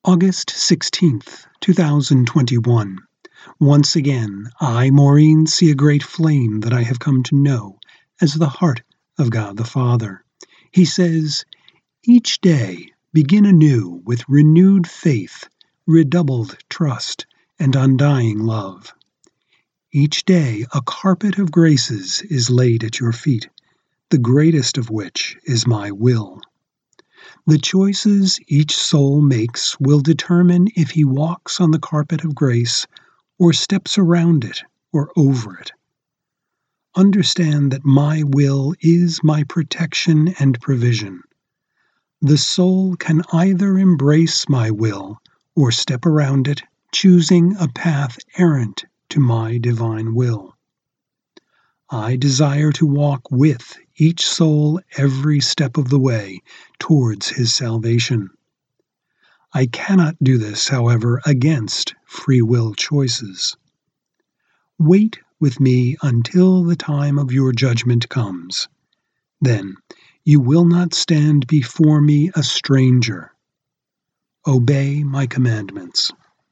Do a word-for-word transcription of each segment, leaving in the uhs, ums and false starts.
August sixteenth, two thousand twenty-one. Once again, I, Maureen, see a great flame that I have come to know as the heart of God the Father. He says, "Each day begin anew with renewed faith, redoubled trust, and undying love. Each day a carpet of graces is laid at your feet, the greatest of which is my will. The choices each soul makes will determine if he walks on the carpet of grace or steps around it or over it. Understand that my will is my protection and provision. The soul can either embrace my will or step around it, choosing a path errant to my divine will. I desire to walk with each soul every step of the way towards his salvation. I cannot do this, however, against free will choices. Wait with me until the time of your judgment comes. Then you will not stand before me a stranger. Obey my commandments."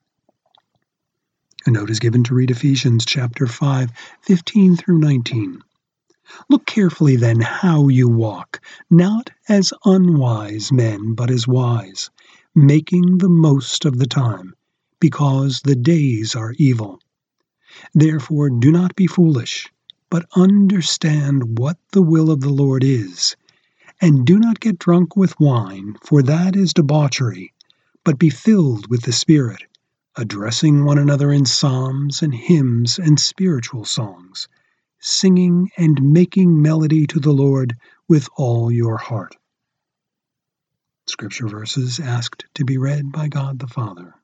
A note is given to read Ephesians chapter five, fifteen through nineteen. "Look carefully then how you walk, not as unwise men, but as wise, making the most of the time, because the days are evil. Therefore do not be foolish, but understand what the will of the Lord is. And do not get drunk with wine, for that is debauchery, but be filled with the Spirit, addressing one another in psalms and hymns and spiritual songs, singing and making melody to the Lord with all your heart." Scripture verses asked to be read by God the Father.